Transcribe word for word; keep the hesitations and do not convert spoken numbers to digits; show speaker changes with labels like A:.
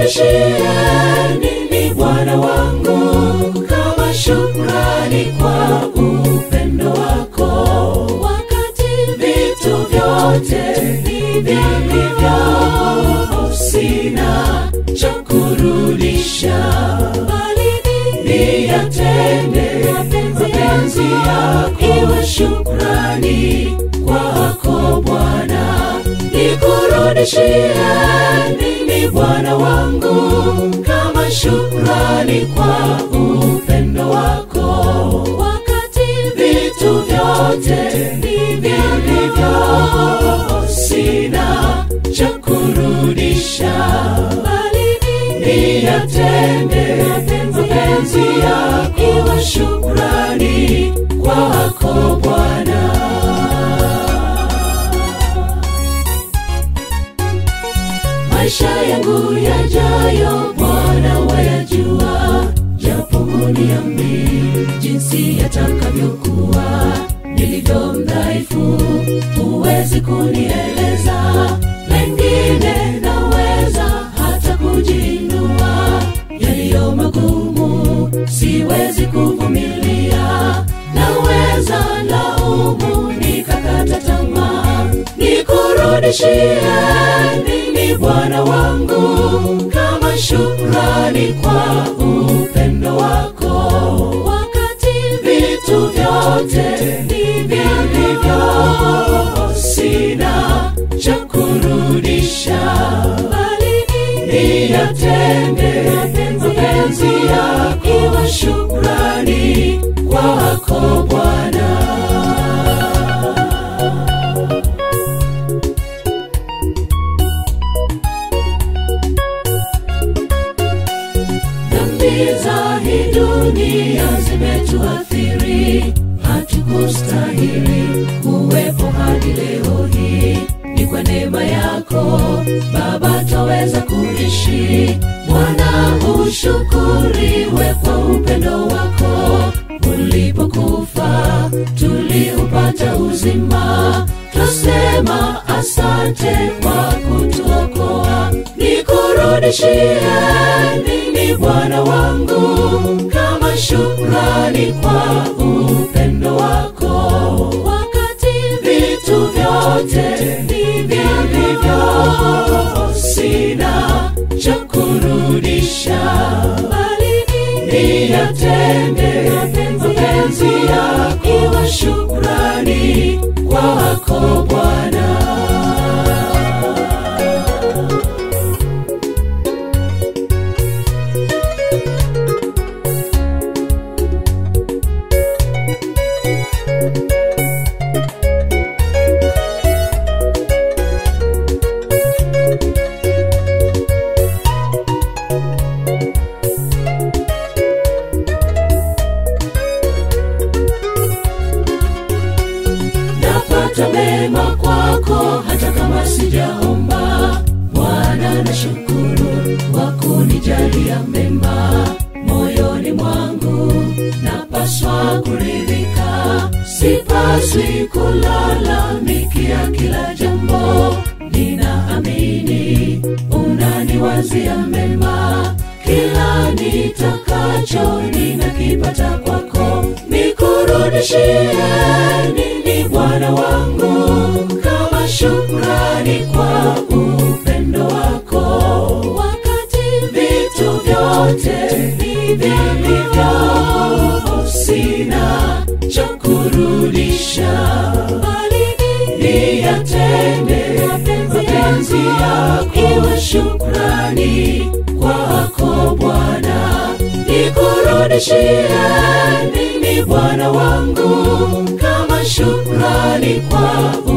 A: Nikurudishie nini Bwana wangu kama shukrani kwa upendo wako, wakati vitu vyote ni vilivyo, sina cha kurudisha, bali niyatende mapenzi yako, iwe shukrani kwako Bwana. Nikurudishie nini Bwana wangu kama shukrani kwa upendo wako, wakati vitu vyote ni vilivyo, sina cha kurudisha, bali niyatende mapenzi yako, iwe shukrani kwako Bwana. Maisha yangu yajayo Bwana wayajua, japo huniambi jinsi yatakavyokuwa. Nilivyo mdhaifu huwezi kunieleza, mengine naweza hata kujiinua, yaliyo magumu siwezi kuvumilia, naweza laumu nikakata tamaa. Nikurudishie nini Bwana wangu kama shukrani kwa upendo wako, wakati vitu vyote ni vilivyo, sina cha kurudisha, bali niyatende mapenzi yako, iwe shukrani kwako Bwana. Za hii dunia zimetuathiri, hatukustahili kuwepo hadi leo hii. Ni kwa neema yako Baba twaweza kuishi. Bwana ushukuriwe kwa upendo wako, ulipokufa tuliupata uzima, twasema asante kwa kutuokoa. Nikurudishie nini Bwana wangu kama shukrani kwa upendo wako, wakati vitu vyote ni vilivyo, sina cha kurudisha, bali niyatende mapenzi yako, iwe shukrani kwako Bwana. Napata mema kwako hata kama sijaomba, Bwana nashukuru kwa kunijalia mema. Moyoni mwangu napaswa kuridhika, sipaswi kulalamikia kila jambo. Ninaamini unaniwazia mema, kila nitakacho ninakipata kwako. Nikurudishie nini Bwana wangu kama shukrani kwa upendo wako, wakati vitu vyote ni vilivyo, sina cha kurudisha, bali niyatende mapenzi yako, iwe shukrani kwako Bwana. Nikurudishie nini Bwana wangu kama shukrani kwa